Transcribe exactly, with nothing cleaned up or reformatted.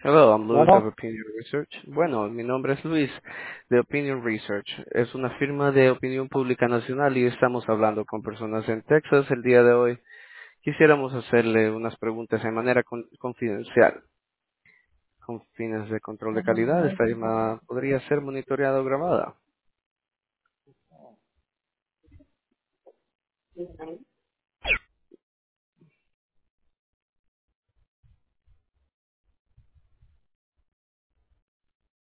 Hello, I'm Luis of Bueno, Opinion Research. Bueno, mi nombre es Luis de Opinion Research. Es una firma de opinión pública nacional y estamos hablando con personas en Texas el día de hoy. Quisiéramos hacerle unas preguntas de manera con- confidencial, con fines de control de calidad. Esta llamada podría ser monitoreada o grabada.